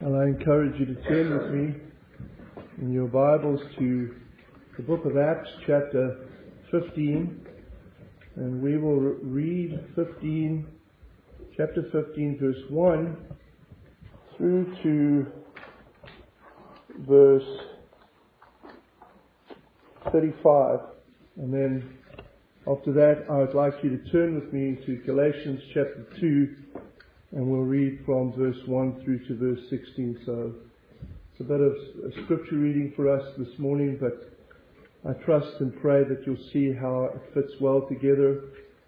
And I encourage you to turn with me in your Bibles to the book of Acts, chapter 15, and we will read chapter 15, verse 1 through to verse 35. And then after that, I would like you to turn with me to Galatians chapter 2, and we'll read from verse 1 through to verse 16. So it's a bit of a scripture reading for us this morning, but I trust and pray that you'll see how it fits well together,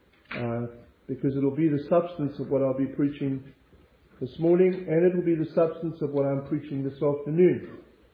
because it'll be the substance of what I'll be preaching this morning, and it'll be the substance of what I'm preaching this afternoon.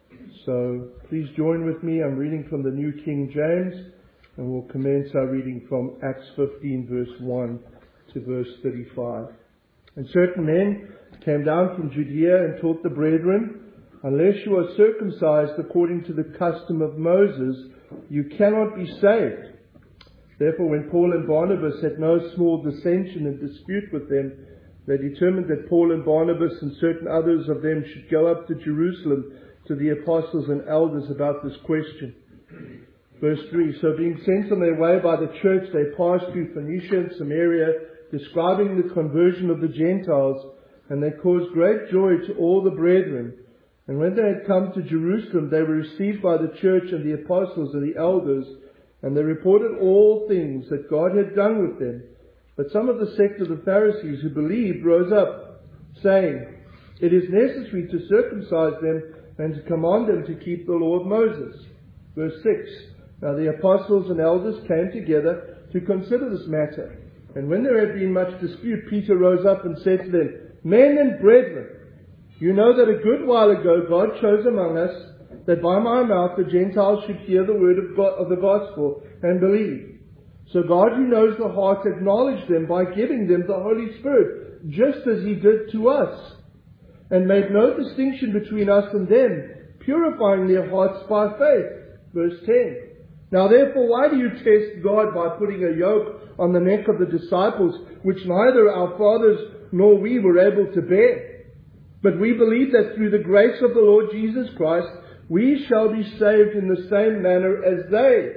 So please join with me. I'm reading from the New King James, and we'll commence our reading from Acts 15, verse 1 to verse 35. And certain men came down from Judea and taught the brethren, unless you are circumcised according to the custom of Moses, you cannot be saved. Therefore, when Paul and Barnabas had no small dissension and dispute with them, they determined that Paul and Barnabas and certain others of them should go up to Jerusalem to the apostles and elders about this question. Verse 3, so being sent on their way by the church, they passed through Phoenicia and Samaria, describing the conversion of the Gentiles, and they caused great joy to all the brethren. And when they had come to Jerusalem, they were received by the church and the apostles and the elders, and they reported all things that God had done with them. But some of the sect of the Pharisees who believed rose up, saying, it is necessary to circumcise them and to command them to keep the law of Moses. Verse 6, now the apostles and elders came together to consider this matter. And when there had been much dispute, Peter rose up and said to them, men and brethren, you know that a good while ago God chose among us that by my mouth the Gentiles should hear the word of God, of the gospel and believe. So God, who knows the heart, acknowledged them by giving them the Holy Spirit, just as He did to us, and made no distinction between us and them, purifying their hearts by faith. Verse 10. Now therefore, why do you test God by putting a yoke on the neck of the disciples, which neither our fathers nor we were able to bear? But we believe that through the grace of the Lord Jesus Christ, we shall be saved in the same manner as they.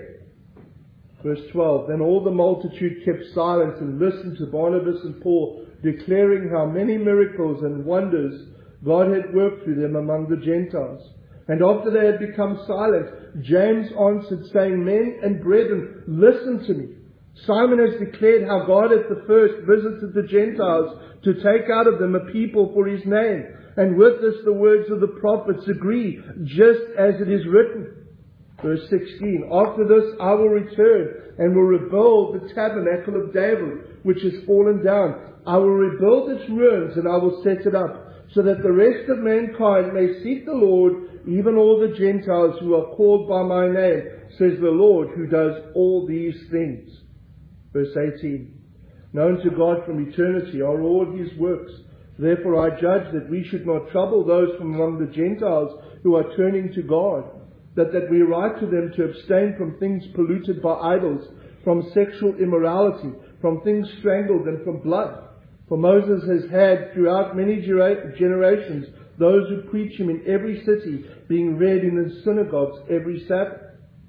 Verse 12, then all the multitude kept silence and listened to Barnabas and Paul, declaring how many miracles and wonders God had worked through them among the Gentiles. And after they had become silent, James answered, saying, men and brethren, listen to me. Simon has declared how God at the first visited the Gentiles to take out of them a people for His name. And with this the words of the prophets agree, just as it is written. Verse 16, after this I will return and will rebuild the tabernacle of David, which has fallen down. I will rebuild its ruins and I will set it up, so that the rest of mankind may seek the Lord, even all the Gentiles who are called by my name, says the Lord, who does all these things. Verse 18, known to God from eternity are all His works. Therefore I judge that we should not trouble those from among the Gentiles who are turning to God, that we write to them to abstain from things polluted by idols, from sexual immorality, from things strangled, and from blood. For Moses has had throughout many generations those who preach Him in every city, being read in the synagogues every Sabbath.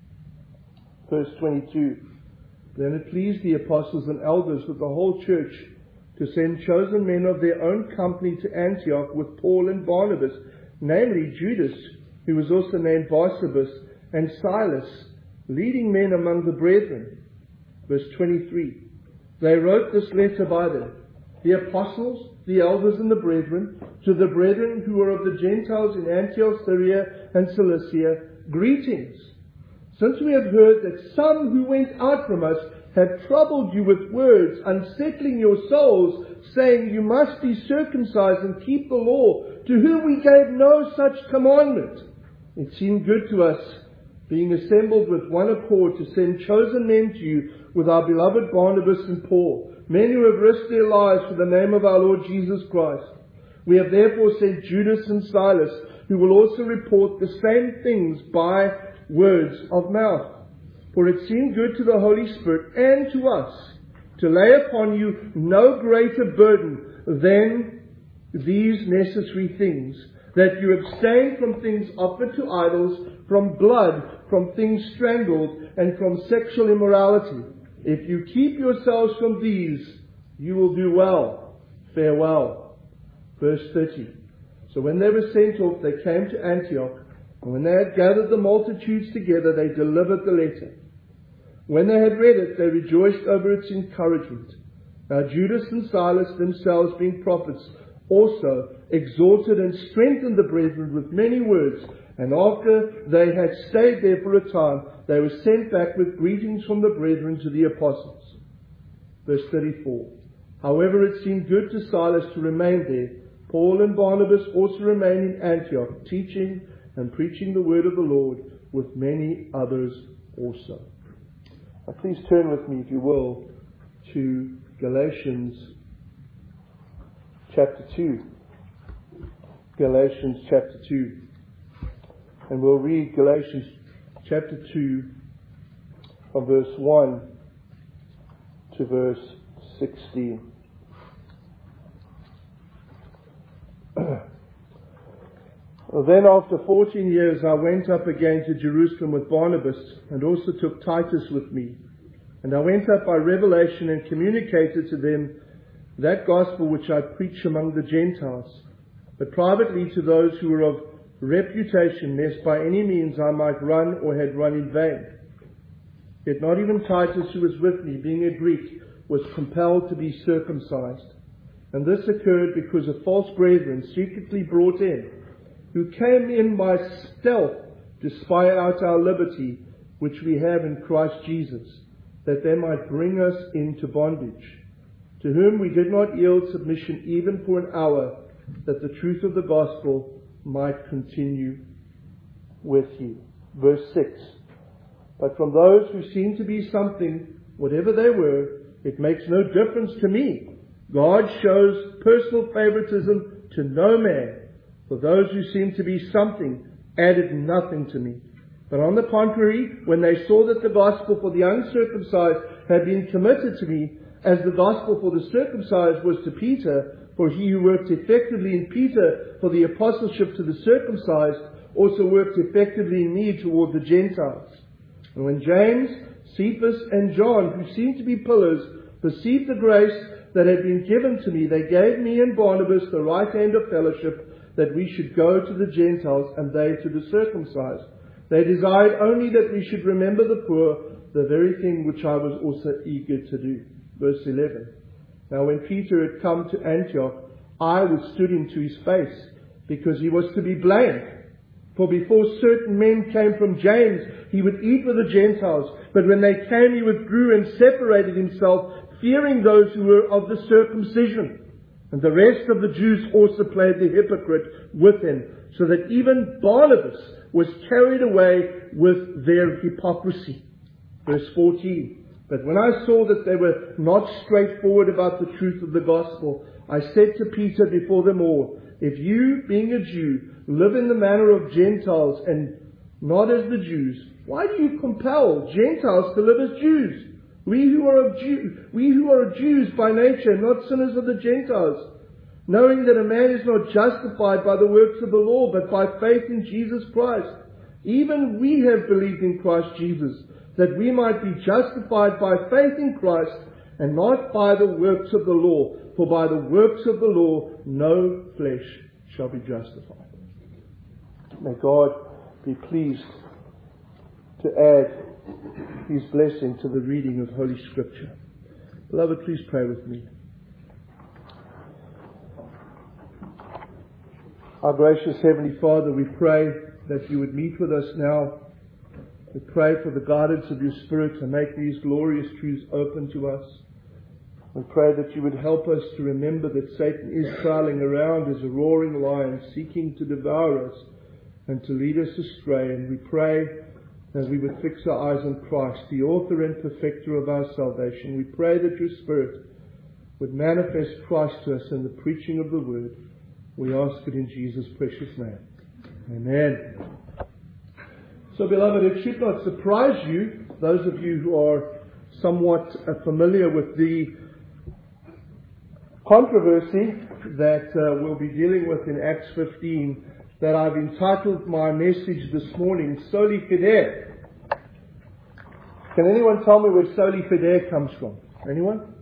Verse 22. Then it pleased the apostles and elders with the whole church to send chosen men of their own company to Antioch with Paul and Barnabas, namely Judas, who was also named Barsabas, and Silas, leading men among the brethren. Verse 23. They wrote this letter by them, the apostles, the elders and the brethren, to the brethren who are of the Gentiles in Antioch, Syria and Cilicia, greetings. Since we have heard that some who went out from us have troubled you with words, unsettling your souls, saying you must be circumcised and keep the law, to whom we gave no such commandment. It seemed good to us, being assembled with one accord, to send chosen men to you with our beloved Barnabas and Paul, men who have risked their lives for the name of our Lord Jesus Christ. We have therefore sent Judas and Silas, who will also report the same things by words of mouth. For it seemed good to the Holy Spirit and to us to lay upon you no greater burden than these necessary things, that you abstain from things offered to idols, from blood, from things strangled, and from sexual immorality. If you keep yourselves from these, you will do well. Farewell. Verse 30. So when they were sent off, they came to Antioch, and when they had gathered the multitudes together, they delivered the letter. When they had read it, they rejoiced over its encouragement. Now Judas and Silas, themselves being prophets, also exhorted and strengthened the brethren with many words. And after they had stayed there for a time, they were sent back with greetings from the brethren to the apostles. Verse 34. However, it seemed good to Silas to remain there. Paul and Barnabas also remained in Antioch, teaching and preaching the word of the Lord with many others also. Now please turn with me, if you will, to Galatians chapter 2. Galatians chapter 2. And we'll read Galatians chapter 2 from verse 1 to verse 16. Then after 14 years I went up again to Jerusalem with Barnabas, and also took Titus with me. And I went up by revelation and communicated to them that gospel which I preach among the Gentiles, but privately to those who were of reputation, lest by any means I might run or had run in vain. Yet not even Titus, who was with me, being a Greek, was compelled to be circumcised. And this occurred because of false brethren secretly brought in, who came in by stealth to spy out our liberty, which we have in Christ Jesus, that they might bring us into bondage, to whom we did not yield submission even for an hour, that the truth of the gospel might continue with you. Verse 6. But from those who seem to be something, whatever they were, it makes no difference to me. God shows personal favoritism to no man. For those who seemed to be something added nothing to me. But on the contrary, when they saw that the gospel for the uncircumcised had been committed to me, as the gospel for the circumcised was to Peter, for he who worked effectively in Peter for the apostleship to the circumcised also worked effectively in me toward the Gentiles. And when James, Cephas, and John, who seemed to be pillars, perceived the grace that had been given to me, they gave me and Barnabas the right hand of fellowship, that we should go to the Gentiles and they to the circumcised. They desired only that we should remember the poor, the very thing which I was also eager to do. Verse 11. Now when Peter had come to Antioch, I withstood him to his face, because he was to be blamed. For before certain men came from James, he would eat with the Gentiles. But when they came, he withdrew and separated himself, fearing those who were of the circumcision. And the rest of the Jews also played the hypocrite with him, so that even Barnabas was carried away with their hypocrisy. Verse 14. But when I saw that they were not straightforward about the truth of the gospel, I said to Peter before them all, if you, being a Jew, live in the manner of Gentiles and not as the Jews, why do you compel Gentiles to live as Jews? We who are Jews by nature, not sinners of the Gentiles, knowing that a man is not justified by the works of the law, but by faith in Jesus Christ. Even we have believed in Christ Jesus, that we might be justified by faith in Christ, and not by the works of the law. For by the works of the law, no flesh shall be justified. May God be pleased to add His blessing to the reading of Holy Scripture. Beloved, please pray with me. Our gracious Heavenly Father, we pray that you would meet with us now. We pray for the guidance of your Spirit to make these glorious truths open to us. We pray that you would help us to remember that Satan is prowling around as a roaring lion, seeking to devour us and to lead us astray. And we pray that we would fix our eyes on Christ, the author and perfecter of our salvation. We pray that your Spirit would manifest Christ to us in the preaching of the Word. We ask it in Jesus' precious name. Amen. So, beloved, it should not surprise you, those of you who are somewhat familiar with the controversy that we'll be dealing with in Acts 15 that I've entitled my message this morning, Soli Fide. Can anyone tell me where Soli Fide comes from? Anyone?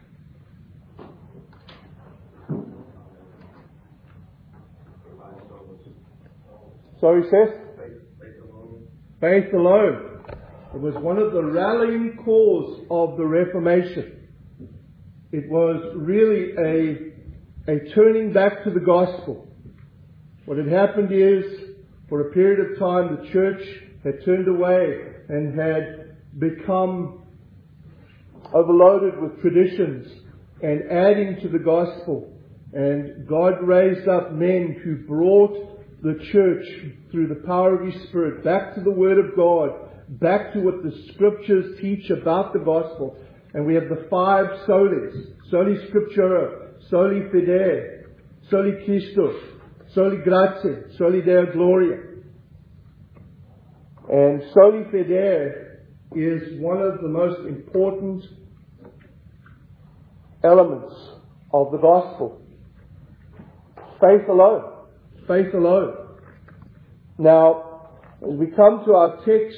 Sorry, Seth? Faith alone. It was one of the rallying calls of the Reformation. It was really a turning back to the gospel. What had happened is, for a period of time, the church had turned away and had become overloaded with traditions and adding to the gospel. And God raised up men who brought the church, through the power of His Spirit, back to the Word of God, back to what the Scriptures teach about the gospel. And we have the 5 solis: Soli Scriptura, Soli Fide, Soli Christus, Soli Gratia, Soli Deo Gloria. And Soli Fide is one of the most important elements of the gospel. Faith alone. Faith alone. Now, as we come to our text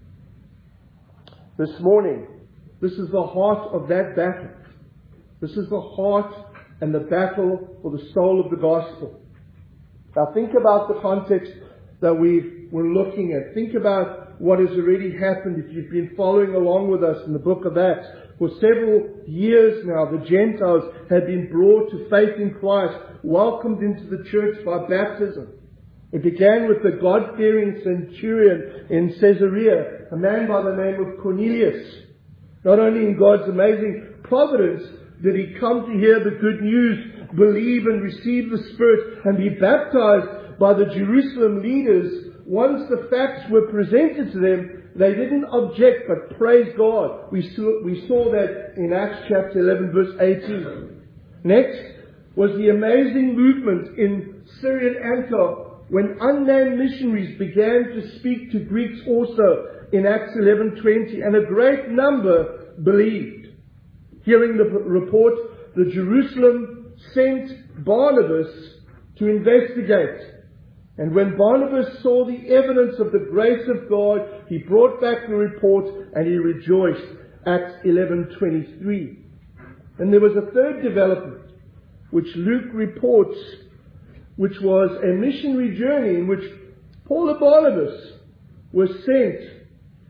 this morning, this is the heart of that battle. This is the heart and the battle for the soul of the gospel. Now think about the context that we were looking at. Think about what has already happened if you've been following along with us in the book of Acts. For several years now, the Gentiles had been brought to faith in Christ, welcomed into the church by baptism. It began with the God-fearing centurion in Caesarea, a man by the name of Cornelius. Not only in God's amazing providence did he come to hear the good news, believe and receive the Spirit, and be baptized by the Jerusalem leaders. Once the facts were presented to them, they didn't object but praised God. We saw that in Acts chapter 11 verse 18. Next was the amazing movement in Syrian Antioch when unnamed missionaries began to speak to Greeks also in Acts 11:20, and a great number believed. Hearing the report, the Jerusalem sent Barnabas to investigate. And when Barnabas saw the evidence of the grace of God, he brought back the report and he rejoiced. Acts 11:23. And there was a third development, which Luke reports, which was a missionary journey in which Paul and Barnabas were sent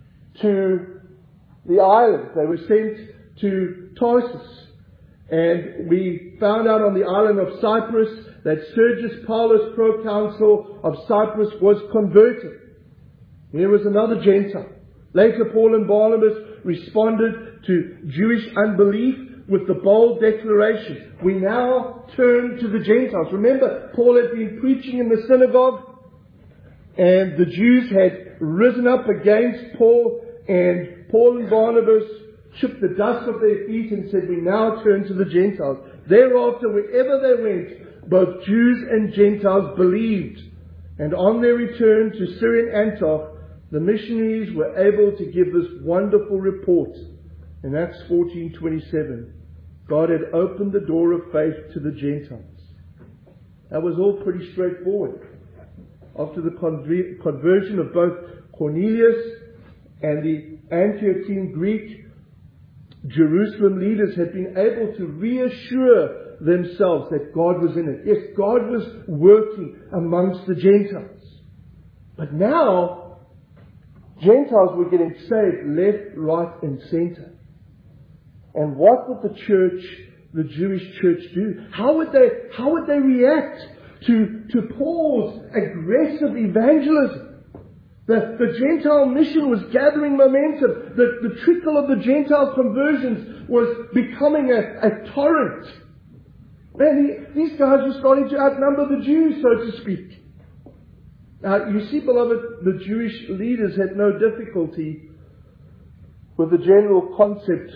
to the island. They were sent to Tarsus. And we found out on the island of Cyprus that Sergius Paulus, proconsul of Cyprus, was converted. Here was another Gentile. Later, Paul and Barnabas responded to Jewish unbelief with the bold declaration, we now turn to the Gentiles. Remember, Paul had been preaching in the synagogue, and the Jews had risen up against Paul, and Paul and Barnabas shook the dust off their feet and said, we now turn to the Gentiles. Thereafter, wherever they went, both Jews and Gentiles believed. And on their return to Syrian Antioch, the missionaries were able to give this wonderful report. In Acts 14:27, God had opened the door of faith to the Gentiles. That was all pretty straightforward. After the conversion of both Cornelius and the Antiochene Greek, Jerusalem leaders had been able to reassure themselves that God was in it. Yes, God was working amongst the Gentiles. But now, Gentiles were getting saved left, right, and center. And what would the church, the Jewish church, do? How would they react to Paul's aggressive evangelism? The Gentile mission was gathering momentum. The trickle of the Gentile conversions was becoming a torrent. Man, these guys were starting to outnumber the Jews, so to speak. Now, you see, beloved, the Jewish leaders had no difficulty with the general concept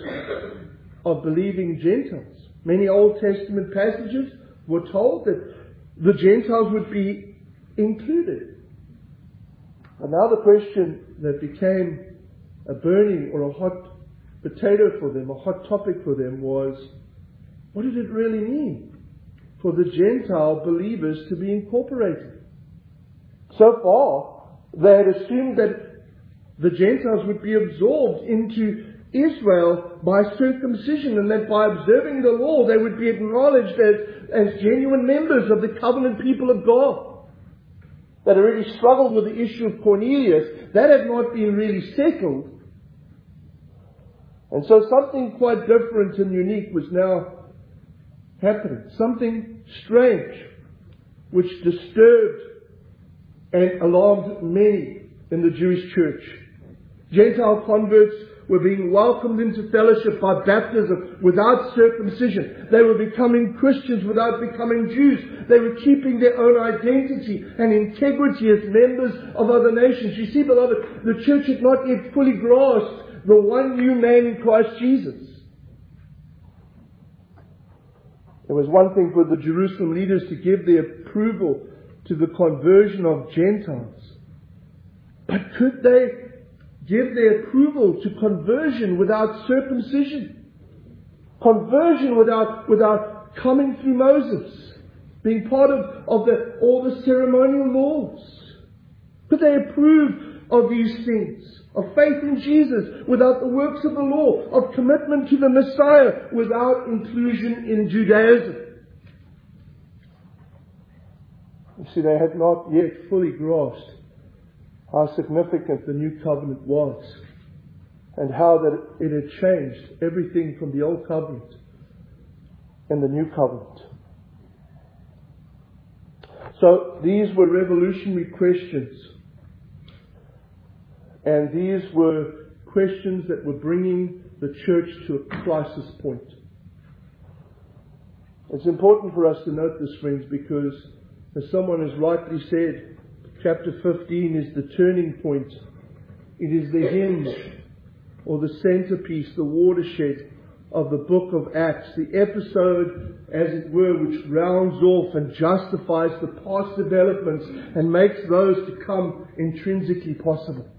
of believing Gentiles. Many Old Testament passages were told that the Gentiles would be included. And now the question that became a burning or a hot potato for them, a hot topic for them was, what did it really mean for the Gentile believers to be incorporated? So far, they had assumed that the Gentiles would be absorbed into Israel by circumcision, and that by observing the law they would be acknowledged as genuine members of the covenant people of God. That had already struggled with the issue of Cornelius. That had not been really settled. And so something quite different and unique was now happening. Something strange, which disturbed and alarmed many in the Jewish church. Gentile converts were being welcomed into fellowship by baptism without circumcision. They were becoming Christians without becoming Jews. They were keeping their own identity and integrity as members of other nations. You see, beloved, the church had not yet fully grasped the one new man in Christ Jesus. It was one thing for the Jerusalem leaders to give their approval to the conversion of Gentiles. But could they give their approval to conversion without circumcision? Conversion without coming through Moses, being part of all the ceremonial laws. Could they approve of these things? Of faith in Jesus without the works of the law? Of commitment to the Messiah without inclusion in Judaism? You see, they had not yet fully grasped how significant the new covenant was, and how that it had changed everything from the old covenant and the new covenant. So these were revolutionary questions, and these were questions that were bringing the church to a crisis point. It's important for us to note this, friends, because as someone has rightly said, chapter 15 is the turning point. It is the hinge or the centerpiece, the watershed of the book of Acts. The episode, as it were, which rounds off and justifies the past developments and makes those to come intrinsically possible.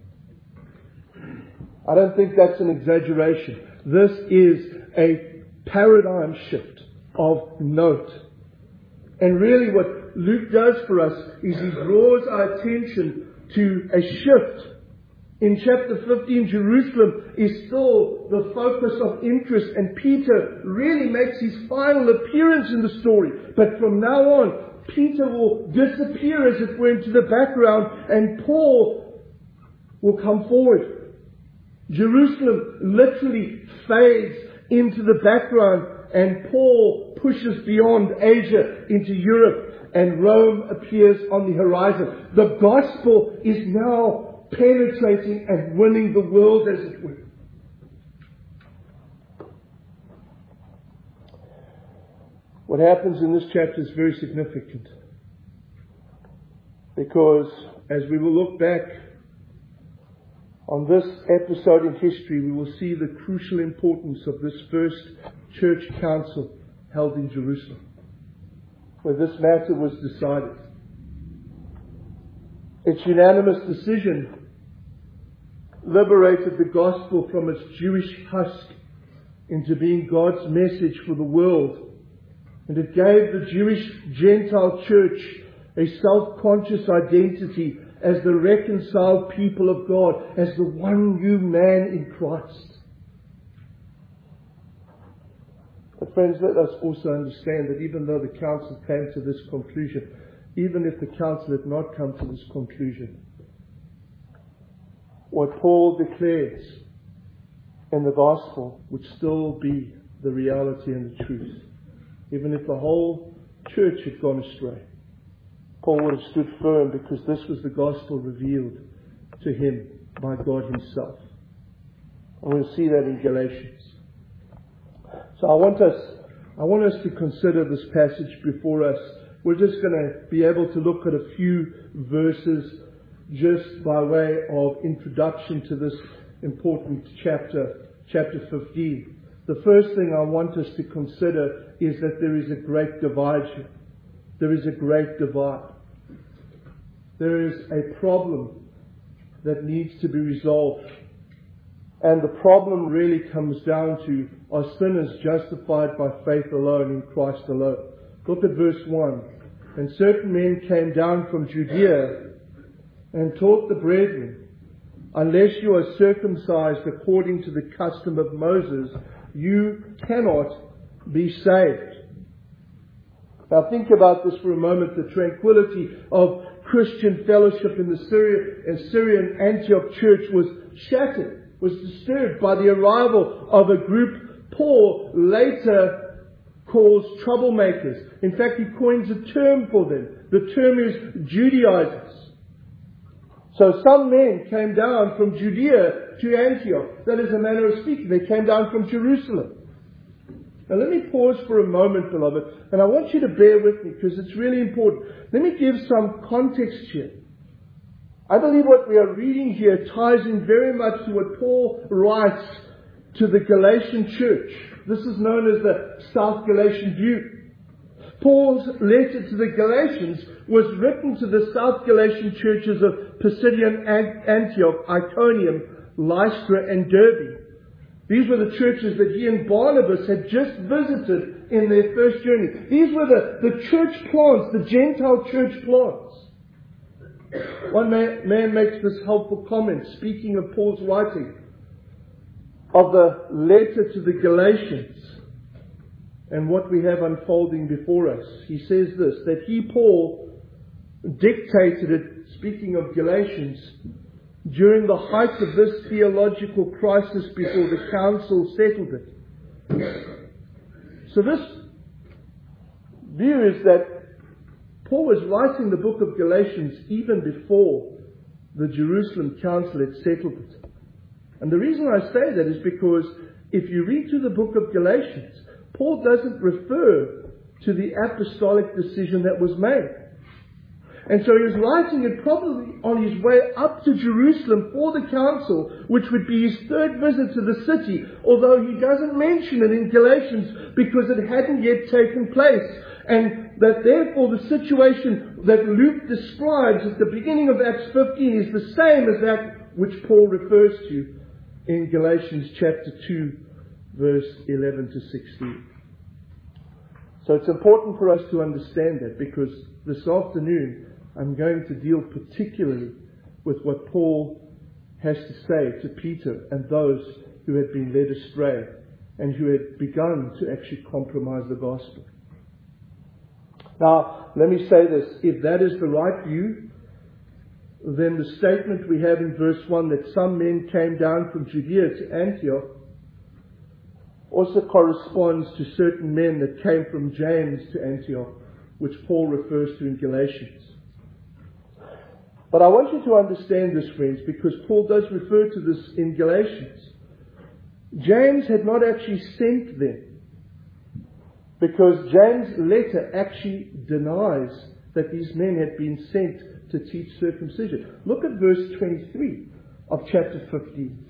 I don't think that's an exaggeration. This is a paradigm shift of note. And really what Luke does for us is he draws our attention to a shift. In chapter 15, Jerusalem is still the focus of interest, and Peter really makes his final appearance in the story. But from now on, Peter will disappear, as it were, into the background, and Paul will come forward. Jerusalem literally fades into the background, and Paul pushes beyond Asia into Europe, and Rome appears on the horizon. The gospel is now penetrating and winning the world, as it were. What happens in this chapter is very significant, because as we will look back on this episode in history, we will see the crucial importance of this first church council held in Jerusalem, where this matter was decided. Its unanimous decision liberated the gospel from its Jewish husk into being God's message for the world. And it gave the Jewish Gentile church a self-conscious identity as the reconciled people of God, as the one new man in Christ. But friends, let us also understand that even though the council came to this conclusion, even if the council had not come to this conclusion, what Paul declares in the gospel would still be the reality and the truth. Even if the whole church had gone astray, Paul would have stood firm, because this was the gospel revealed to him by God himself. And we'll see that in Galatians. So I want us to consider this passage before us. We're just going to be able to look at a few verses just by way of introduction to this important chapter 15. The first thing I want us to consider is that there is a great divide here. There is a great divide. There is a problem that needs to be resolved. And the problem really comes down to are sinners justified by faith alone in Christ alone. Look at verse 1. And certain men came down from Judea and taught the brethren, unless you are circumcised according to the custom of Moses, you cannot be saved. Now think about this for a moment. The tranquility of Christian fellowship in the Syrian Antioch church was shattered, was disturbed by the arrival of a group Paul later calls troublemakers. In fact, he coins a term for them. The term is Judaizers. So some men came down from Judea to Antioch. That is a manner of speaking. They came down from Jerusalem. Now let me pause for a moment, beloved, and I want you to bear with me because it's really important. Let me give some context here. I believe what we are reading here ties in very much to what Paul writes to the Galatian church. This is known as the South Galatian view. Paul's letter to the Galatians was written to the South Galatian churches of Pisidian Antioch, Iconium, Lystra and Derbe. These were the churches that he and Barnabas had just visited in their first journey. These were the church plants, the Gentile church plants. One man makes this helpful comment, speaking of Paul's writing of the letter to the Galatians and what we have unfolding before us. He says this, that he, Paul, dictated it, speaking of Galatians, during the height of this theological crisis before the council settled it. So this view is that Paul was writing the book of Galatians even before the Jerusalem council had settled it. And the reason I say that is because if you read through the book of Galatians, Paul doesn't refer to the apostolic decision that was made. And so he was writing it probably on his way up to Jerusalem for the council, which would be his third visit to the city, although he doesn't mention it in Galatians because it hadn't yet taken place. And that therefore the situation that Luke describes at the beginning of Acts 15 is the same as that which Paul refers to in Galatians chapter 2, verse 11 to 16. So it's important for us to understand that, because this afternoon I'm going to deal particularly with what Paul has to say to Peter and those who had been led astray and who had begun to actually compromise the gospel. Now, let me say this. If that is the right view, then the statement we have in verse 1 that some men came down from Judea to Antioch also corresponds to certain men that came from James to Antioch, which Paul refers to in Galatians. But I want you to understand this, friends, because Paul does refer to this in Galatians. James had not actually sent them, because James' letter actually denies that these men had been sent to teach circumcision. Look at verse 23 of chapter 15.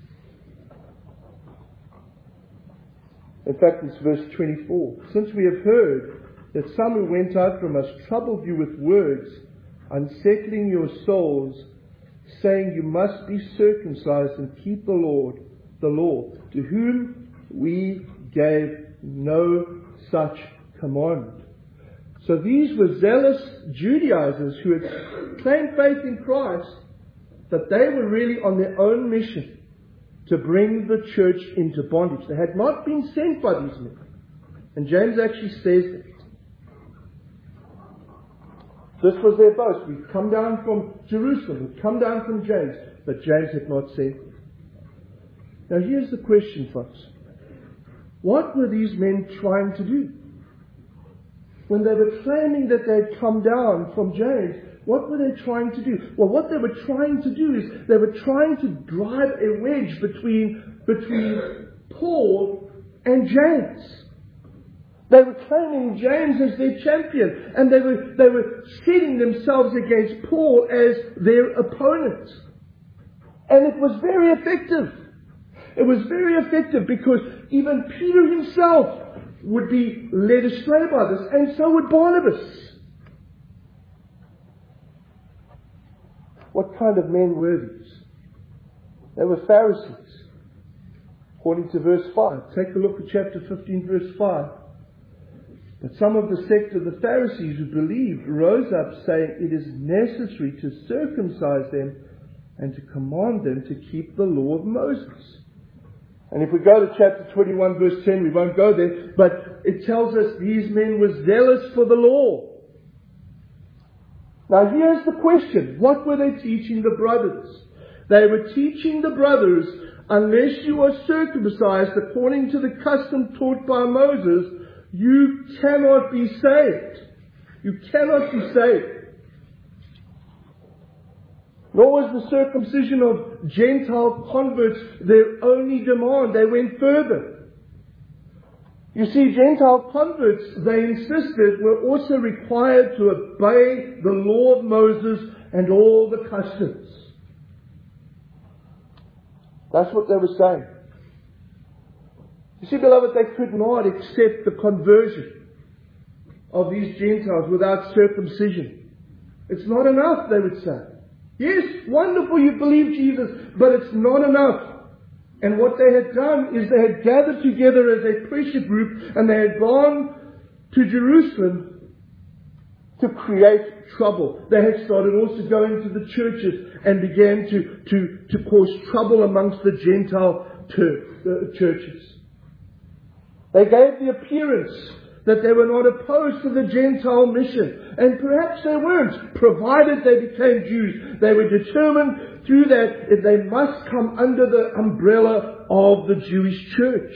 In fact, it's verse 24. Since we have heard that some who went out from us troubled you with words, unsettling your souls, saying you must be circumcised and keep the law, to whom we gave no such commandment. So these were zealous Judaizers who had claimed faith in Christ, but they were really on their own mission to bring the church into bondage. They had not been sent by these men. And James actually says that. This was their boast. We've come down from Jerusalem. We've come down from James. But James had not sent them. Now here's the question, folks. What were these men trying to do? When they were claiming that they had come down from James, what were they trying to do? Well, what they were trying to do is they were trying to drive a wedge between Paul and James. They were claiming James as their champion, and they were setting themselves against Paul as their opponent. And it was very effective. It was very effective because even Peter himself would be led astray by this, and so would Barnabas. What kind of men were these? They were Pharisees. According to verse 5. Take a look at chapter 15, verse 5. But some of the sect of the Pharisees who believed rose up, saying, it is necessary to circumcise them and to command them to keep the law of Moses. And if we go to chapter 21, verse 10, we won't go there, but it tells us these men were zealous for the law. Now here's the question. What were they teaching the brothers? They were teaching the brothers, unless you are circumcised according to the custom taught by Moses, you cannot be saved. You cannot be saved. Nor was the circumcision of Gentile converts their only demand. They went further. You see, Gentile converts, they insisted, were also required to obey the law of Moses and all the customs. That's what they were saying. You see, beloved, they could not accept the conversion of these Gentiles without circumcision. It's not enough, they would say. Yes, wonderful, you believe Jesus, but it's not enough. And what they had done is they had gathered together as a pressure group and they had gone to Jerusalem to create trouble. They had started also going to the churches and began to cause trouble amongst the Gentile churches. They gave the appearance that they were not opposed to the Gentile mission. And perhaps they weren't, provided they became Jews. They were determined through that they must come under the umbrella of the Jewish church.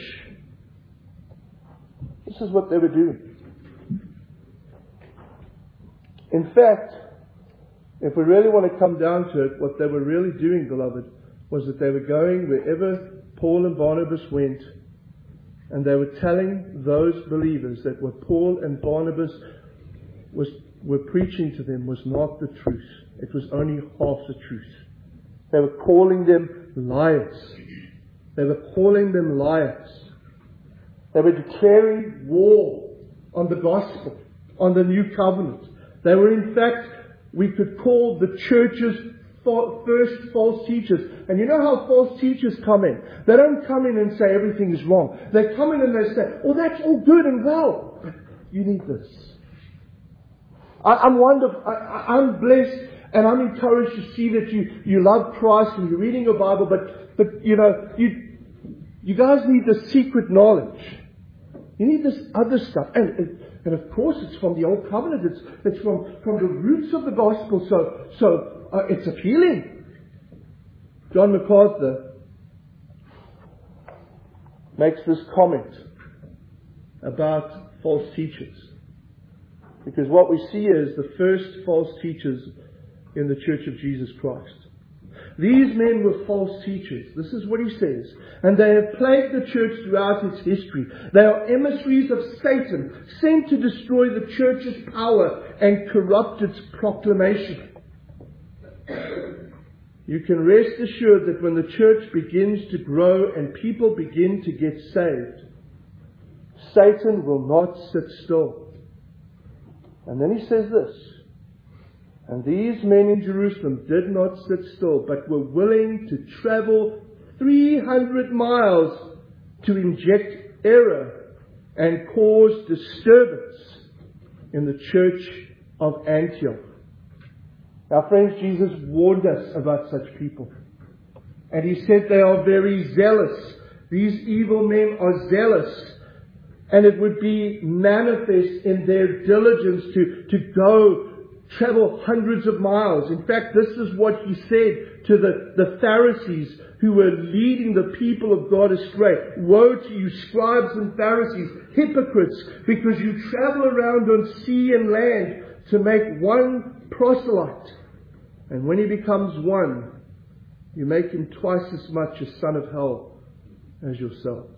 This is what they were doing. In fact, if we really want to come down to it, what they were really doing, beloved, was that they were going wherever Paul and Barnabas went, and they were telling those believers that what Paul and Barnabas were preaching to them was not the truth. It was only half the truth. They were calling them liars. They were calling them liars. They were declaring war on the gospel, on the new covenant. They were, in fact, we could call the church's first false teachers. And you know how false teachers come in? They don't come in and say everything is wrong. They come in and they say, oh, that's all good and well, but you need this. I'm wonderful. I'm blessed and I'm encouraged to see that you love Christ and you're reading your Bible, but you know, you guys need the secret knowledge. You need this other stuff. And of course it's from the Old Covenant. It's from the roots of the gospel. So it's appealing. John MacArthur makes this comment about false teachers. Because what we see is the first false teachers in the Church of Jesus Christ. These men were false teachers. This is what he says. And they have plagued the church throughout its history. They are emissaries of Satan, sent to destroy the church's power and corrupt its proclamation. You can rest assured that when the church begins to grow and people begin to get saved, Satan will not sit still. And then he says this, and these men in Jerusalem did not sit still, but were willing to travel 300 miles to inject error and cause disturbance in the church of Antioch. Now, friends, Jesus warned us about such people. And he said they are very zealous. These evil men are zealous. And it would be manifest in their diligence to go travel hundreds of miles. In fact, this is what he said to the Pharisees who were leading the people of God astray. Woe to you, scribes and Pharisees, hypocrites, because you travel around on sea and land to make one proselyte. And when he becomes one, you make him twice as much a son of hell as yourselves.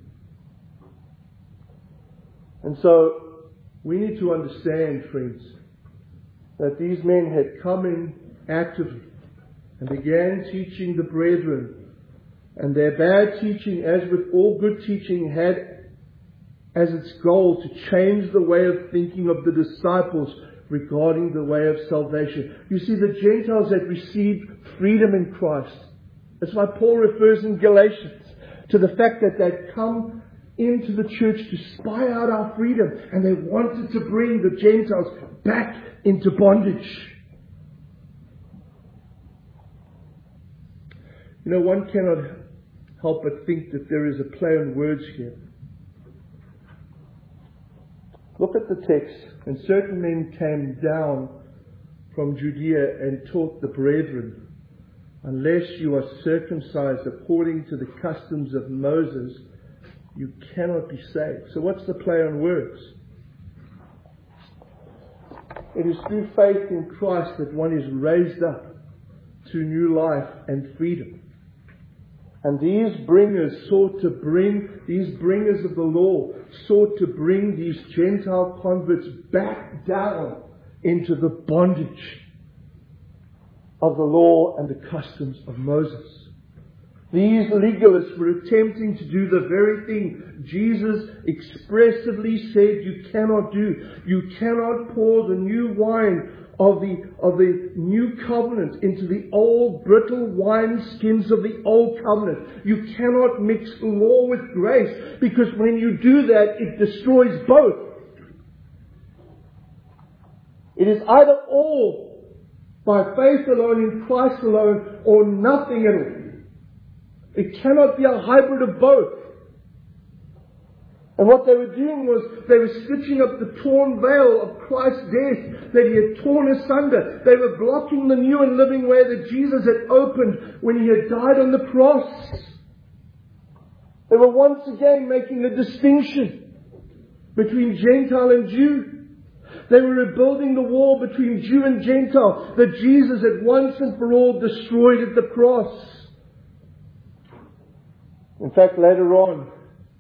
And so, we need to understand, friends, that these men had come in actively and began teaching the brethren. And their bad teaching, as with all good teaching, had as its goal to change the way of thinking of the disciples regarding the way of salvation. You see, the Gentiles had received freedom in Christ. That's why Paul refers in Galatians to the fact that they'd come into the church to spy out our freedom, and they wanted to bring the Gentiles back into bondage. You know, one cannot help but think that there is a play on words here. Look at the text. And certain men came down from Judea and taught the brethren, unless you are circumcised according to the customs of Moses, you cannot be saved. So what's the play on words? It is through faith in Christ that one is raised up to new life and freedom. And these bringers of the law sought to bring these Gentile converts back down into the bondage of the law and the customs of Moses. These legalists were attempting to do the very thing Jesus expressively said you cannot do. You cannot pour the new wine of the new covenant into the old brittle wineskins of the old covenant. You cannot mix law with grace, because when you do that, it destroys both. It is either all by faith alone in Christ alone, or nothing at all. It cannot be a hybrid of both. And what they were doing was they were stitching up the torn veil of Christ's death that He had torn asunder. They were blocking the new and living way that Jesus had opened when He had died on the cross. They were once again making a distinction between Gentile and Jew. They were rebuilding the wall between Jew and Gentile that Jesus had once and for all destroyed at the cross. In fact, later on,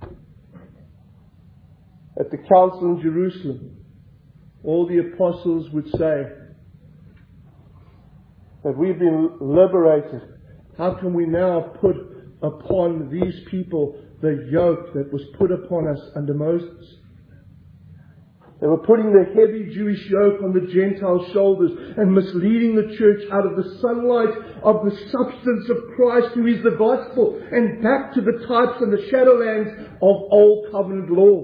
at the council in Jerusalem, all the apostles would say that we've been liberated. How can we now put upon these people the yoke that was put upon us under Moses? They were putting the heavy Jewish yoke on the Gentile shoulders and misleading the church out of the sunlight of the substance of Christ, who is the gospel, and back to the types and the shadowlands of old covenant law.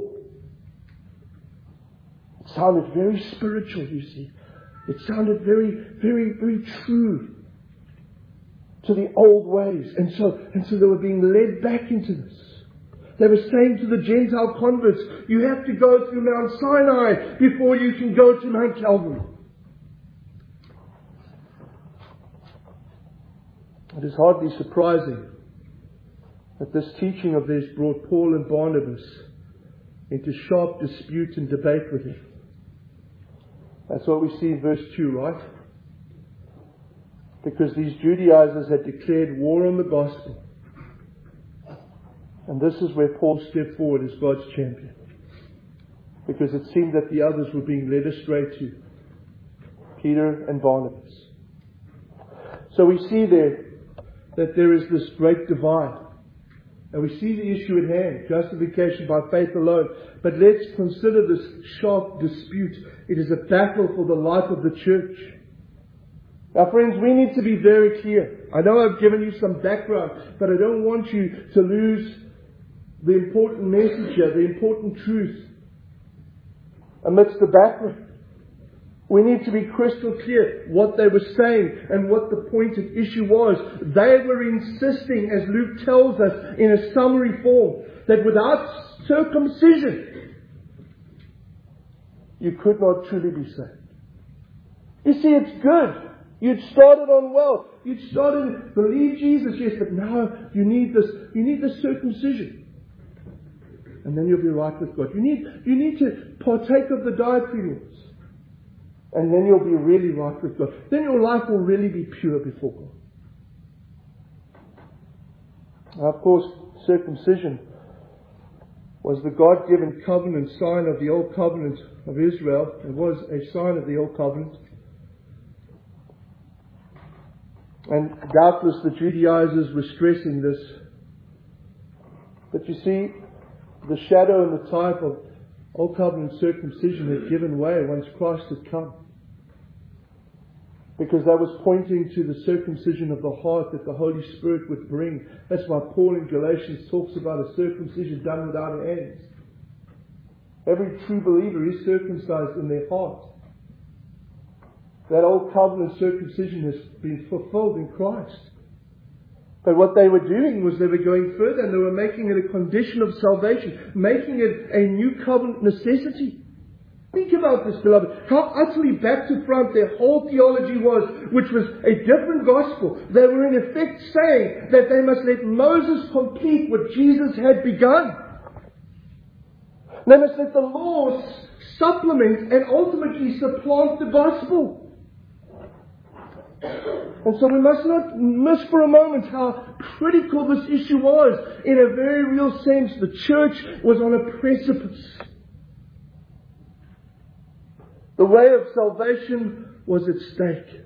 It sounded very spiritual, you see. It sounded very, very, very true to the old ways. And so they were being led back into this. They were saying to the Gentile converts, you have to go through Mount Sinai before you can go to Mount Calvary. It is hardly surprising that this teaching of theirs brought Paul and Barnabas into sharp dispute and debate with him. That's what we see in verse 2, right? Because these Judaizers had declared war on the gospel. And this is where Paul stepped forward as God's champion. Because it seemed that the others were being led astray too. Peter and Barnabas. So we see there that there is this great divide. And we see the issue at hand, justification by faith alone. But let's consider this sharp dispute. It is a battle for the life of the church. Now friends, we need to be very clear. I know I've given you some background, but I don't want you to lose the important message here, the important truth amidst the background. We need to be crystal clear what they were saying and what the point at issue was. They were insisting, as Luke tells us in a summary form, that without circumcision, you could not truly be saved. You see, it's good. You'd started on well. You'd started to believe Jesus, yes, but now you need this circumcision. And then you'll be right with God. You need to partake of the dietary laws. And then you'll be really right with God. Then your life will really be pure before God. Now, of course, circumcision was the God-given covenant sign of the old covenant of Israel. It was a sign of the old covenant. And doubtless the Judaizers were stressing this. But you see, the shadow and the type of Old Covenant circumcision had given way once Christ had come. Because that was pointing to the circumcision of the heart that the Holy Spirit would bring. That's why Paul in Galatians talks about a circumcision done without hands. Every true believer is circumcised in their heart. That old covenant circumcision has been fulfilled in Christ. But what they were doing was they were going further and they were making it a condition of salvation, making it a new covenant necessity. Think about this, beloved. How utterly back to front their whole theology was, which was a different gospel. They were in effect saying that they must let Moses complete what Jesus had begun. They must let the law supplement and ultimately supplant the gospel. And so we must not miss for a moment how critical this issue was. In a very real sense, the church was on a precipice. The way of salvation was at stake.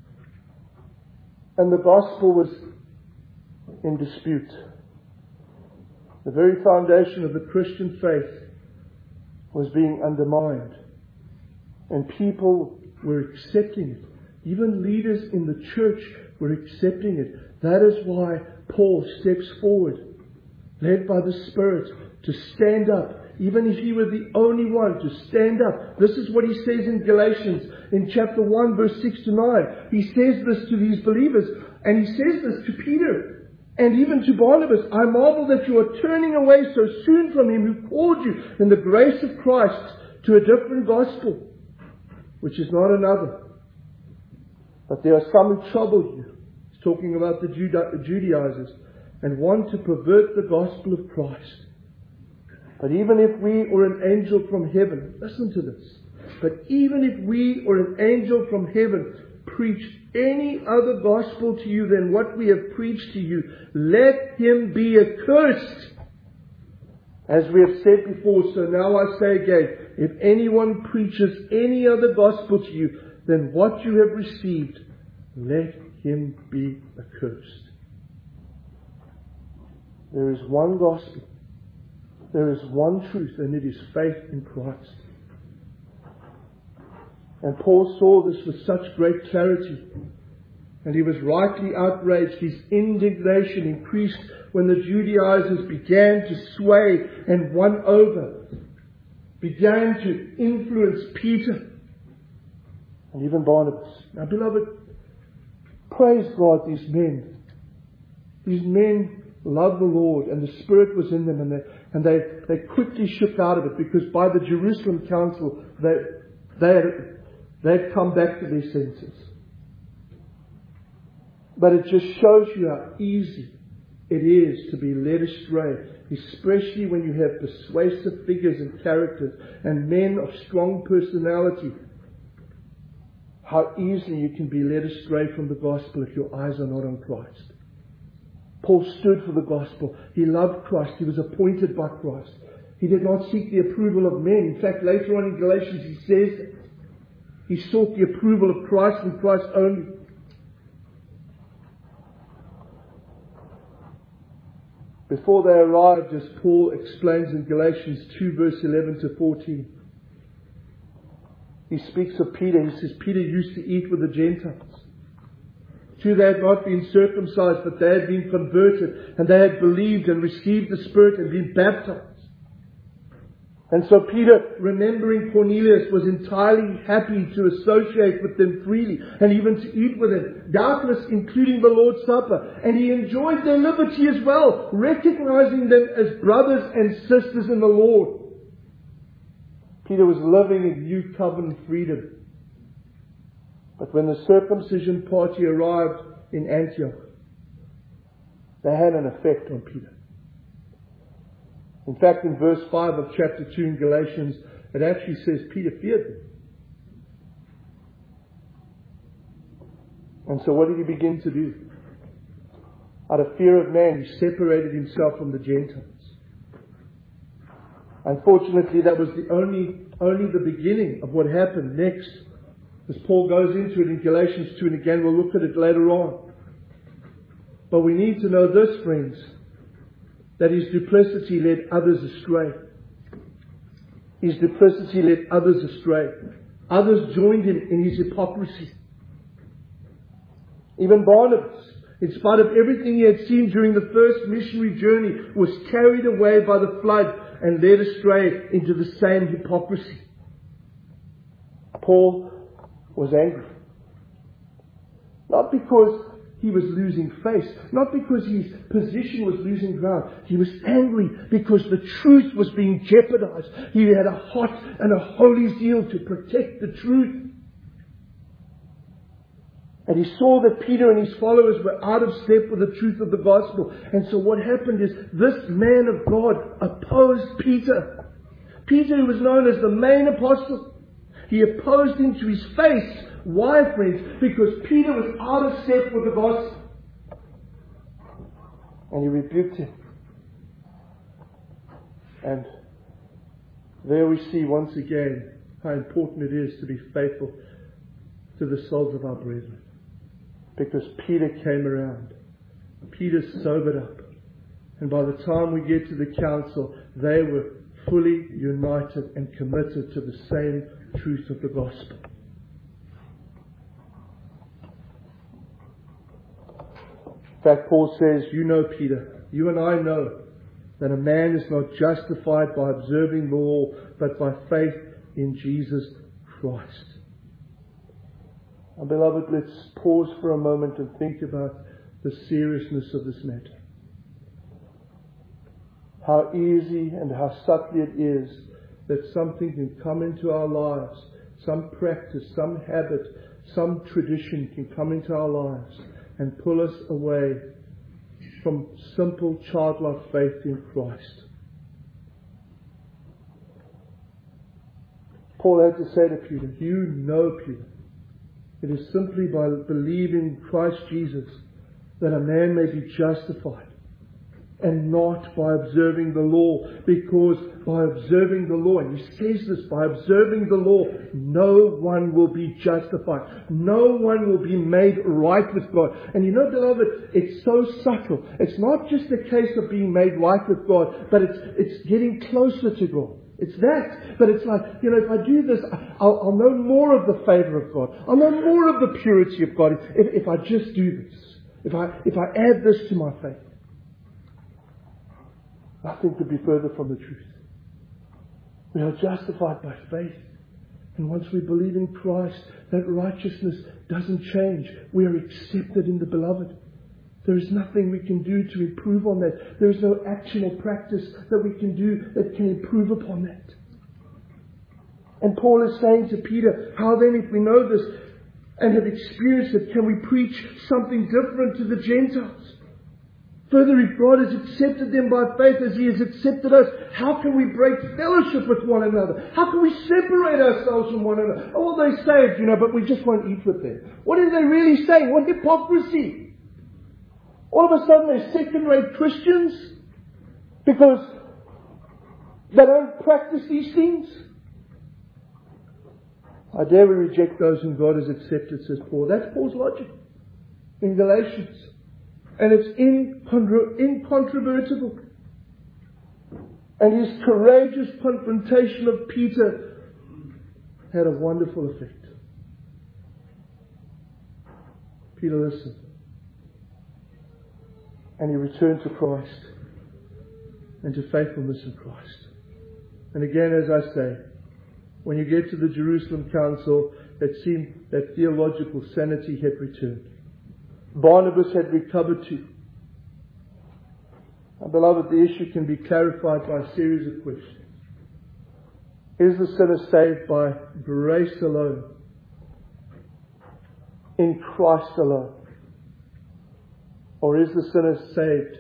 And the gospel was in dispute. The very foundation of the Christian faith was being undermined. And people were accepting it. Even leaders in the church were accepting it. That is why Paul steps forward, led by the Spirit, to stand up. Even if he were the only one to stand up. This is what he says in Galatians in chapter 1 verse 6 to 9. He says this to these believers. And he says this to Peter and even to Barnabas. I marvel that you are turning away so soon from him who called you in the grace of Christ to a different gospel, which is not another. But there are some who trouble you. He's talking about the Judaizers and want to pervert the gospel of Christ. But even if we or an angel from heaven, listen to this. But even if we or an angel from heaven preach any other gospel to you than what we have preached to you, let him be accursed. As we have said before, so now I say again, if anyone preaches any other gospel to you than what you have received, let him be accursed. There is one gospel. There is one truth, and it is faith in Christ. And Paul saw this with such great clarity. And he was rightly outraged. His indignation increased when the Judaizers began to sway and won over, began to influence Peter and even Barnabas. Now, beloved, praise God, these men loved the Lord, and the Spirit was in them, and they quickly shook out of it, because by the Jerusalem Council they'd come back to their senses. But it just shows you how easy it is to be led astray, especially when you have persuasive figures and characters and men of strong personality. How easily you can be led astray from the gospel if your eyes are not on Christ. Paul stood for the gospel. He loved Christ. He was appointed by Christ. He did not seek the approval of men. In fact, later on in Galatians he says he sought the approval of Christ and Christ only. Before they arrived, as Paul explains in Galatians 2 verse 11 to 14, he speaks of Peter. He says, Peter used to eat with the Gentiles. Too, they had not been circumcised, but they had been converted, and they had believed and received the Spirit and been baptized. And so Peter, remembering Cornelius, was entirely happy to associate with them freely and even to eat with them, doubtless including the Lord's Supper. And he enjoyed their liberty as well, recognizing them as brothers and sisters in the Lord. Peter was living in new covenant freedom. But when the circumcision party arrived in Antioch, they had an effect on Peter. In fact, in verse 5 of chapter 2 in Galatians, it actually says Peter feared them. And so what did he begin to do? Out of fear of man, he separated himself from the Gentiles. Unfortunately, that was only the beginning of what happened next. As Paul goes into it in Galatians 2, and again we'll look at it later on. But we need to know this, friends, that his duplicity led others astray. His duplicity led others astray. Others joined him in his hypocrisy. Even Barnabas, in spite of everything he had seen during the first missionary journey, was carried away by the flood and led astray into the same hypocrisy. Paul was angry. Not because he was losing face, not because his position was losing ground. He was angry because the truth was being jeopardized. He had a hot and a holy zeal to protect the truth. And he saw that Peter and his followers were out of step with the truth of the gospel. And so what happened is this man of God opposed Peter. Peter, who was known as the main apostle, he opposed him to his face. Why, friends? Because Peter was out of step with the gospel. And he rebuked him. And there we see once again how important it is to be faithful to the souls of our brethren. Because Peter came around. Peter sobered up. And by the time we get to the council, they were fully united and committed to the same truth of the gospel. In fact, Paul says, you know, Peter, you and I know that a man is not justified by observing the law, but by faith in Jesus Christ. And beloved, let's pause for a moment and think about the seriousness of this matter. How easy and how subtly it is that something can come into our lives, some practice, some habit, some tradition can come into our lives and pull us away from simple childlike faith in Christ. Paul had to say to Peter, you know, Peter, it is simply by believing Christ Jesus that a man may be justified, and not by observing the law, because by observing the law, and he says this, by observing the law, no one will be justified. No one will be made right with God. And you know, beloved, it's so subtle. It's not just a case of being made right with God, but it's getting closer to God. It's that. But it's like, you know, if I do this, I'll know more of the favor of God. I'll know more of the purity of God if I just do this. If I add this to my faith. Nothing could be further from the truth. We are justified by faith. And once we believe in Christ, that righteousness doesn't change. We are accepted in the beloved. There is nothing we can do to improve on that. There is no action or practice that we can do that can improve upon that. And Paul is saying to Peter, how then, if we know this and have experienced it, can we preach something different to the Gentiles? Further, if God has accepted them by faith as He has accepted us, how can we break fellowship with one another? How can we separate ourselves from one another? Oh, well, they're saved, but we just won't eat with them. What are they really saying? What hypocrisy! All of a sudden they're second-rate Christians because they don't practice these things. How dare we reject those whom God has accepted, says Paul. That's Paul's logic in Galatians. And it's incontrovertible. And his courageous confrontation of Peter had a wonderful effect. Peter listened. And he returned to Christ and to faithfulness in Christ. And again, as I say, when you get to the Jerusalem Council, it seemed that theological sanity had returned. Barnabas had recovered too. And beloved, the issue can be clarified by a series of questions. Is the sinner saved by grace alone? In Christ alone? Or is the sinner saved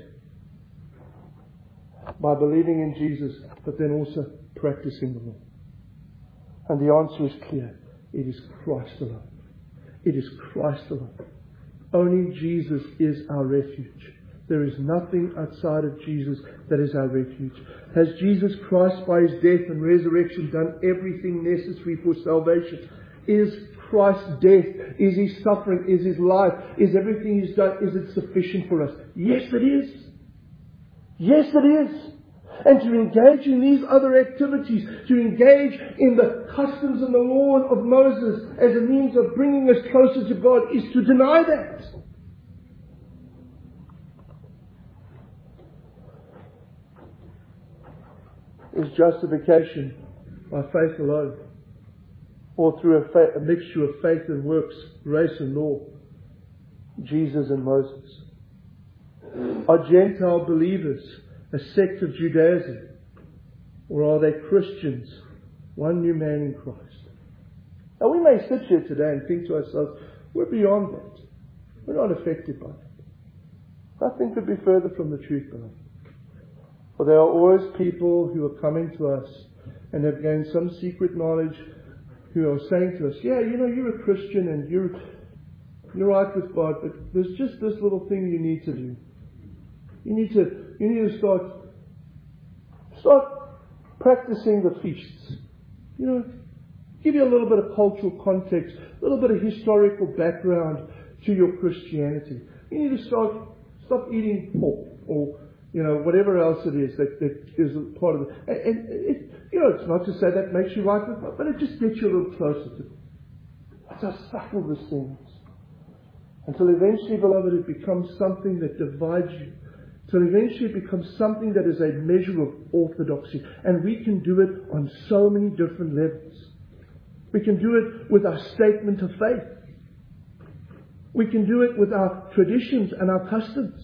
by believing in Jesus, but then also practicing the law? And the answer is clear. It is Christ alone. It is Christ alone. Only Jesus is our refuge. There is nothing outside of Jesus that is our refuge. Has Jesus Christ, by His death and resurrection, done everything necessary for salvation? Is Christ's death, is His suffering, is His life, is everything He's done, is it sufficient for us? Yes, it is. Yes, it is. And to engage in these other activities, to engage in the customs and the law of Moses as a means of bringing us closer to God, is to deny that. is justification by faith alone, or through a mixture of faith and works, grace and law, Jesus and Moses? Are Gentile believers a sect of Judaism, or are they Christians, one new man in Christ? Now we may sit here today and think to ourselves, we're beyond that. We're not affected by that. Nothing could be further from the truth, beloved. For there are always people who are coming to us and have gained some secret knowledge, who are saying to us, yeah, you're a Christian and you're right with God, but there's just this little thing you need to do. You need to start practicing the feasts. Give you a little bit of cultural context, a little bit of historical background to your Christianity. You need to stop eating pork, or whatever else it is that is a part of it. And it's not to say that makes you right with God, but it just gets you a little closer to God. That's how subtle this thing is. Until eventually, beloved, it becomes something that divides you. Until eventually it becomes something that is a measure of orthodoxy. And we can do it on so many different levels. We can do it with our statement of faith. We can do it with our traditions and our customs.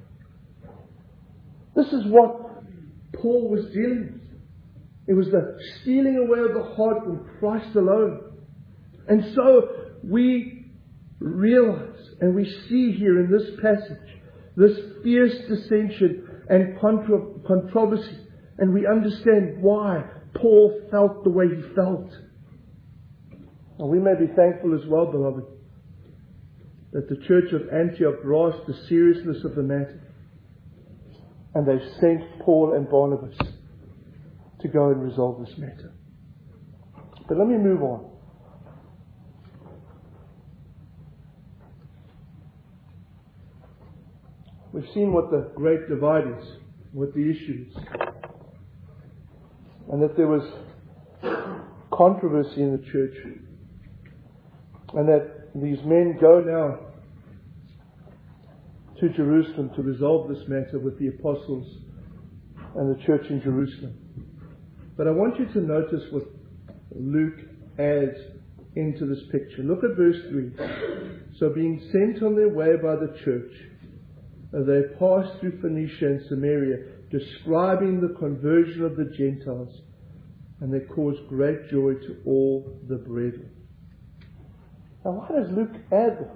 This is what Paul was dealing with. It was the stealing away of the heart from Christ alone. And so we realize and we see here in this passage this fierce dissension and controversy. And we understand why Paul felt the way he felt. And we may be thankful as well, beloved, that the church of Antioch grasped the seriousness of the matter. And they sent Paul and Barnabas to go and resolve this matter. But let me move on. We've seen what the great divide is, what the issue is. And that there was controversy in the church. And that these men go now to Jerusalem to resolve this matter with the apostles and the church in Jerusalem. But I want you to notice what Luke adds into this picture. Look at verse 3. So being sent on their way by the church, they passed through Phoenicia and Samaria, describing the conversion of the Gentiles, and they caused great joy to all the brethren. Now why does Luke add that?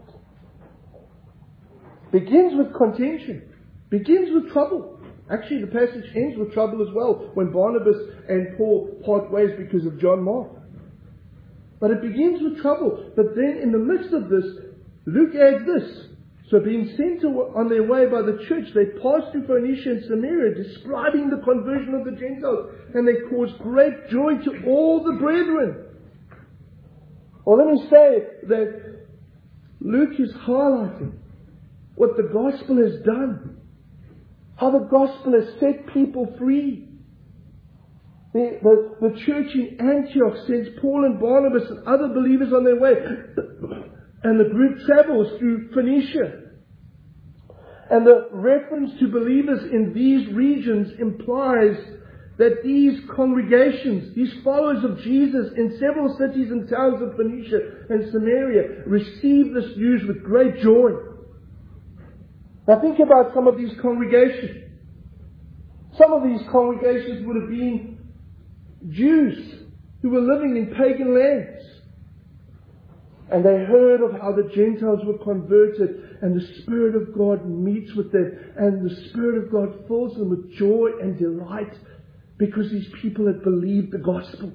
Begins with contention. Begins with trouble. Actually, the passage ends with trouble as well, when Barnabas and Paul part ways because of John Mark. But it begins with trouble. But then in the midst of this, Luke adds this. So being sent on their way by the church, they passed through Phoenicia and Samaria, describing the conversion of the Gentiles, and they caused great joy to all the brethren. Well, let me say that Luke is highlighting what the gospel has done. How the gospel has set people free. The church in Antioch sends Paul and Barnabas and other believers on their way. And the group travels through Phoenicia. And the reference to believers in these regions implies that these congregations, these followers of Jesus in several cities and towns of Phoenicia and Samaria, received this news with great joy. Now think about some of these congregations. Some of these congregations would have been Jews who were living in pagan lands. And they heard of how the Gentiles were converted, and the Spirit of God meets with them, and the Spirit of God fills them with joy and delight because these people had believed the gospel.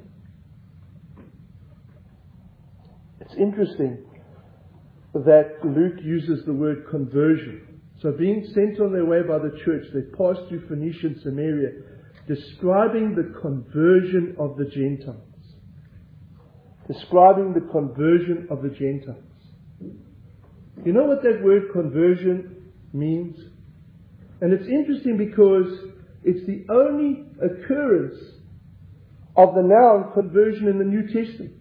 It's interesting that Luke uses the word conversion. So being sent on their way by the church, they passed through Phoenicia and Samaria, describing the conversion of the Gentiles. Describing the conversion of the Gentiles. You know what that word conversion means? And it's interesting because it's the only occurrence of the noun conversion in the New Testament.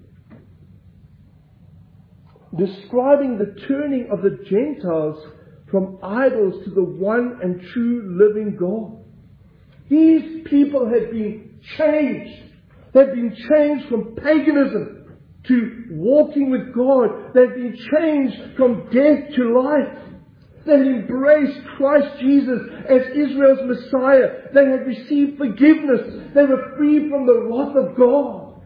Describing the turning of the Gentiles from idols to the one and true living God. These people had been changed. They've been changed from paganism to walking with God. They've been changed from death to life. They had embraced Christ Jesus as Israel's Messiah. They had received forgiveness. They were free from the wrath of God.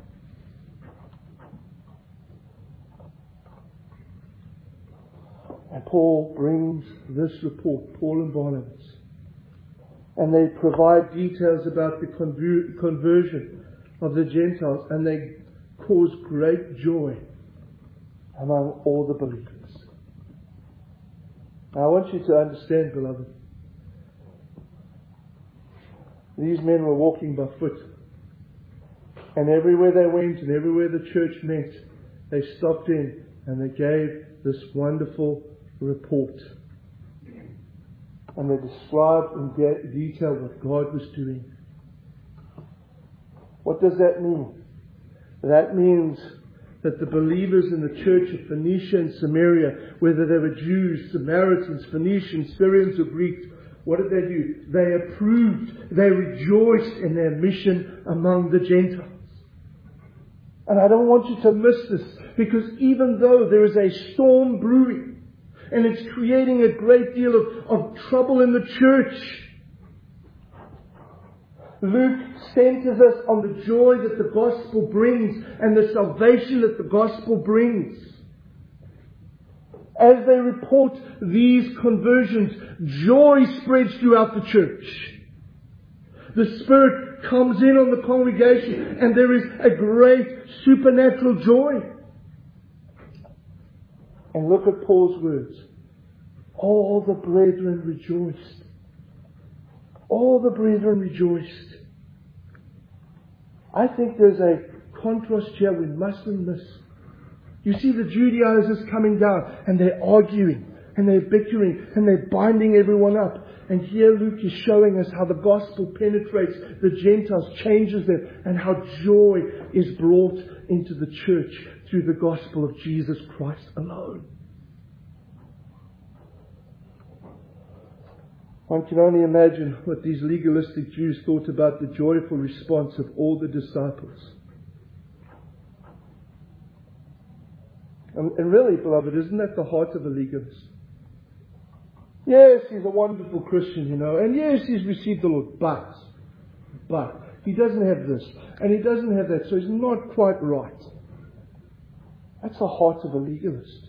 And Paul brings this report, Paul and Barnabas. And they provide details about the conversion of the Gentiles. And they cause great joy among all the believers. Now, I want you to understand, beloved, these men were walking by foot. And everywhere they went and everywhere the church met, they stopped in and they gave this wonderful report. And they described in detail what God was doing. What does that mean? That means that the believers in the church of Phoenicia and Samaria, whether they were Jews, Samaritans, Phoenicians, Syrians or Greeks, what did they do? They approved, they rejoiced in their mission among the Gentiles. And I don't want you to miss this, because even though there is a storm brewing, and it's creating a great deal of trouble in the church, Luke centers us on the joy that the gospel brings and the salvation that the gospel brings. As they report these conversions, joy spreads throughout the church. The Spirit comes in on the congregation and there is a great supernatural joy. And look at Paul's words. All the brethren rejoiced. All the brethren rejoiced. I think there's a contrast here we mustn't miss. You see the Judaizers coming down and they're arguing and they're bickering and they're binding everyone up. And here Luke is showing us how the gospel penetrates the Gentiles, changes them, and how joy is brought into the church through the gospel of Jesus Christ alone. One can only imagine what these legalistic Jews thought about the joyful response of all the disciples. And really, beloved, isn't that the heart of a legalist? Yes, he's a wonderful Christian, and yes, he's received the Lord, but he doesn't have this, and he doesn't have that, so he's not quite right. That's the heart of a legalist.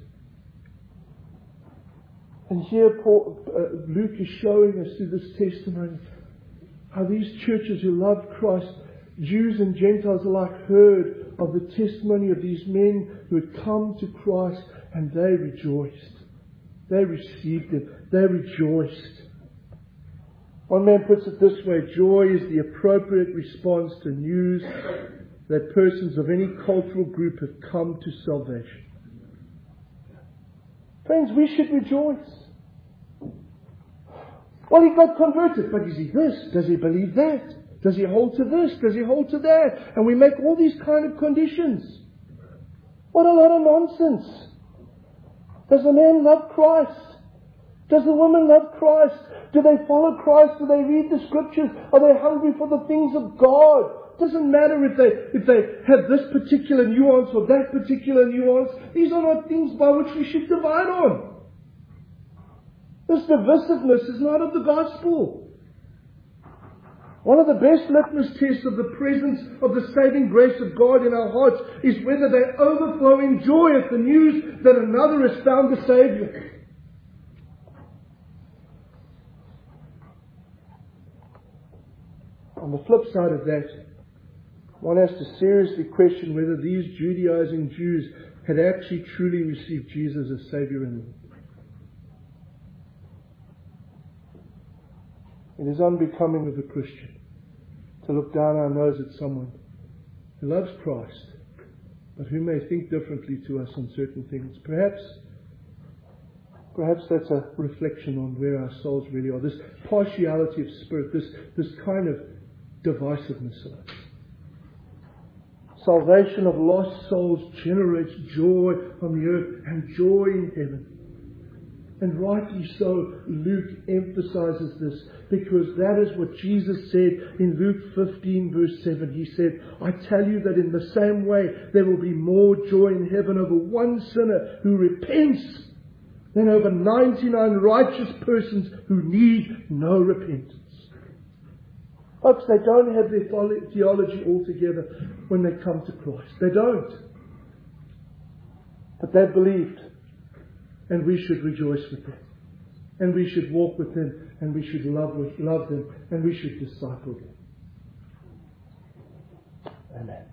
And here Luke is showing us through this testimony how these churches who loved Christ, Jews and Gentiles alike, heard of the testimony of these men who had come to Christ, and they rejoiced. They received it. They rejoiced. One man puts it this way: joy is the appropriate response to news that persons of any cultural group have come to salvation. Friends, we should rejoice. Well, he got converted, but is he this? Does he believe that? Does he hold to this? Does he hold to that? And we make all these kind of conditions. What a lot of nonsense. Does the man love Christ? Does the woman love Christ? Do they follow Christ? Do they read the scriptures? Are they hungry for the things of God? Doesn't matter if they have this particular nuance or that particular nuance. These are not things by which we should divide on. This divisiveness is not of the gospel. One of the best litmus tests of the presence of the saving grace of God in our hearts is whether they overflow in joy at the news that another has found the Savior. On the flip side of that, one has to seriously question whether these Judaizing Jews had actually truly received Jesus as Savior and Lord. It is unbecoming of a Christian to look down our nose at someone who loves Christ, but who may think differently to us on certain things. Perhaps that's a reflection on where our souls really are. This partiality of spirit, this kind of divisiveness of us. Salvation of lost souls generates joy on the earth and joy in heaven. And rightly so, Luke emphasizes this, because that is what Jesus said in Luke 15 verse 7. He said, I tell you that in the same way there will be more joy in heaven over one sinner who repents than over 99 righteous persons who need no repentance. Folks, they don't have their theology all together when they come to Christ. They don't. But they believed. And we should rejoice with them. And we should walk with them. And we should love them. And we should disciple them. Amen.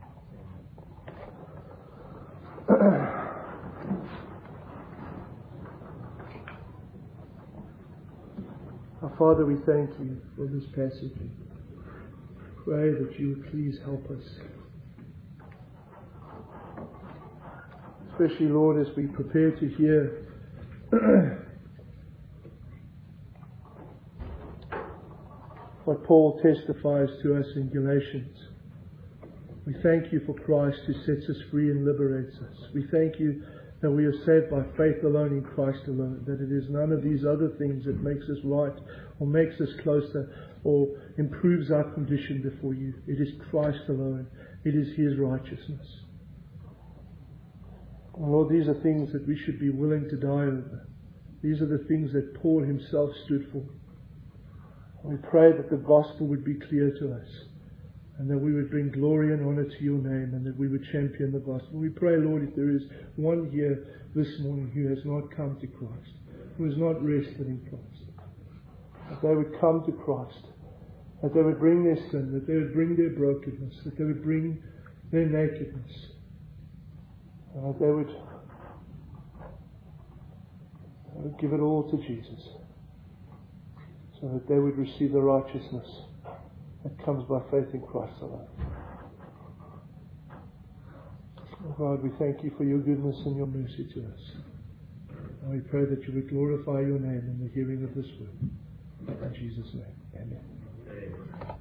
Our Father, we thank you for this passage. Pray that you would please help us. Especially, Lord, as we prepare to hear what Paul testifies to us in Galatians. We thank you for Christ who sets us free and liberates us. We thank you that we are saved by faith alone in Christ alone, that it is none of these other things that makes us right or makes us closer or improves our condition before you. It is Christ alone. It is His righteousness. And Lord, these are things that we should be willing to die over. These are the things that Paul himself stood for. We pray that the gospel would be clear to us, and that we would bring glory and honor to your name, and that we would champion the gospel. We pray, Lord, if there is one here this morning who has not come to Christ, who has not rested in Christ, that they would come to Christ, that they would bring their sin, that they would bring their brokenness, that they would bring their nakedness, and that they would give it all to Jesus, so that they would receive the righteousness that comes by faith in Christ alone. Oh God, we thank you for your goodness and your mercy to us. And we pray that you would glorify your name in the hearing of this word. In Jesus' name, amen.